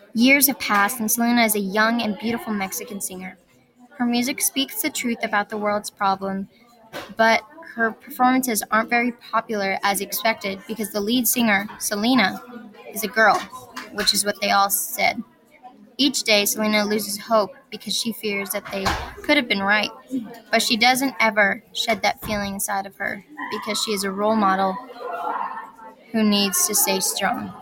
Years have passed, and Selena is a young and beautiful Mexican singer. Her music speaks the truth about the world's problem, but her performances aren't very popular as expected because the lead singer, Selena, is a girl, which is what they all said. Each day, Selena loses hope because she fears that they could have been right, but she doesn't ever shed that feeling inside of her because she is a role model who needs to stay strong.